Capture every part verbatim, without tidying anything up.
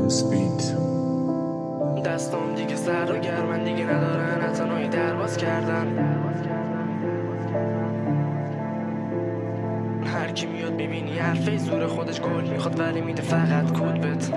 دستام دیگه سرد و گرمن دیگه ندارن حتی نوعی درباز کردن. هر کی میاد ببینی حرفه زور خودش گل میخواد ولی میده فقط کد بت.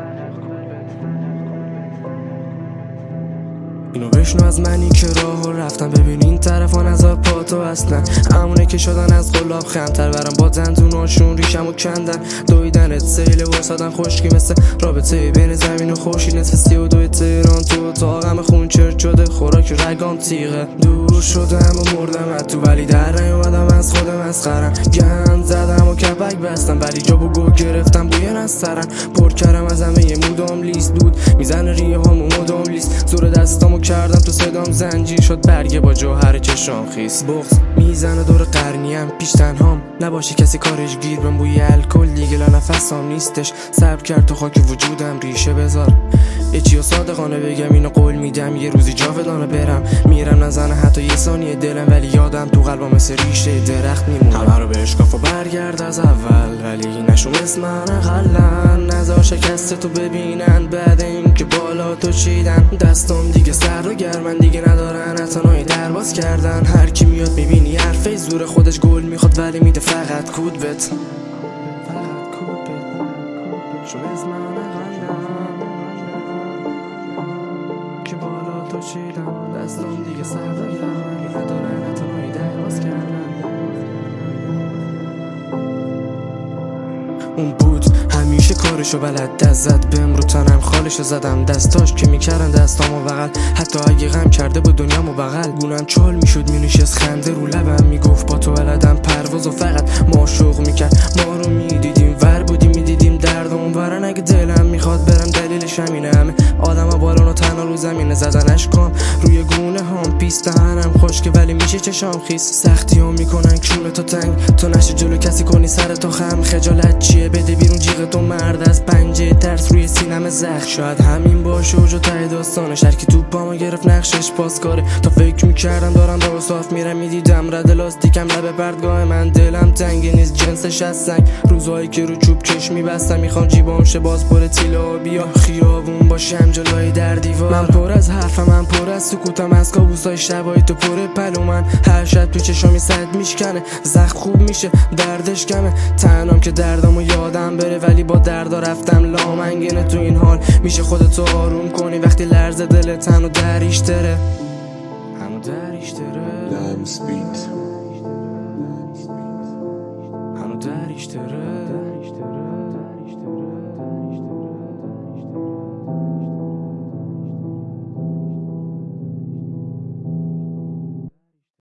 اینو بشنو از منی که راهو رفتم، ببین این طرفا نظر پاتو اصلا همونه که شدن از غلاب خمتر برم با دندوناشون ریشمو کندن. دویدنت سیل واسادن خشکی مثل رابطه بین زمین و خورشید. نصف سی و دوی تهران تو اتاقم خون چرت شده، خوراک رگام تیغه. دور شدم و مردم از تو ولی در نیومدم از خود مسخرم. گند زدم و کپک بستم ولی جا و گو گرفتم بوی نسترن. پر کردم از همه یه مودم لیست دود میزنه ریه هامو مودم لیست. زور دستامو کردم تو صدام زنجیر شد برگه با جوهر چشام خیس. بغض میزنه دور قرنیم پیش تنهام نباشه کسی کارش گیر بم. بوی الکل دیگه لا نفسام نیستش صبر کرد تو خاک وجودم ریشه بذار. یه چیو صادقانه بگم اینو قول میدم یه روزی جاودانه برم. میرم نزنه حتی یه ثانیه دلم ولی یادم تو قلبم مثل ریشه درخت میمونه. همه رو به اشکاف و برگرد از اول ولی نشون اسم من اقلن. نزار شکست تو ببینن بعد اینکه بالا تو چیدن. دستام دیگه سرد و گرمن دیگه ندارن حتی نوعی درباز کردن. هر کی میاد میبینی حرفه زور خودش گل میخواد ولی میده فقط کد بت. شو اسم من اقلن که بالا تو چیدن. دستام دیگه سرد و گرمن ندارن حتی نوعی درباز کردن. اون بود همیشه کارشو بلد دست زد بهم رو تنم خالشو زدم. دستاش که میکردن دستامو بغل حتی اگه غم کرده بود دنیامو بغل. گونم چال میشد مینشست خنده رو لبم میگفت با تو بلدم پرواز و فقط ما شوق میکرد. ما رو میدیدیم ور بودیم میدیدیم درد اونورن. اگه دلم میخواد برم دلیلش همینه. همه آدم ها بالان و تنها رو زمینه زدن اشکام روی گونه هم پیست. دهنم خشکه ولی میشه چشام خیس. سختی هم میکنن کونه تو تنگ تو نشه جلو کسی کنی سر تو خم. خجالت چیه بده بیرون جیغ تو مرد از پنجه ترس روی سینم زخم. شاید همین باشه و جو ته داستانش. هر کی تو پامو گرفت نقشش پاسکاره. تا فکر میکردم دارم راه صاف میرم میدیدم رد لاستیکم لب پردگاه من. دلم تنگ نیست جنسش از سنگ. روزایی که رو چوب چش میبستم میخوام جیبام شه باز پر تیله بیا خیابون باشم جلوی در دیوار. من پر از حرفم من پر از سکوتم از کابوسای شبای تو پر پلو. من هر شب تو چشامی صد میشکنه زخم خوب میشه دردش کمه. تنهام که دردامو یادم بره ولی با دردا رفتم لامنگنه. تو این حال میشه خودتو آروم کنی وقتی لرزه دلت هنو دریش تره هنو دریش تره هنو دریش تره.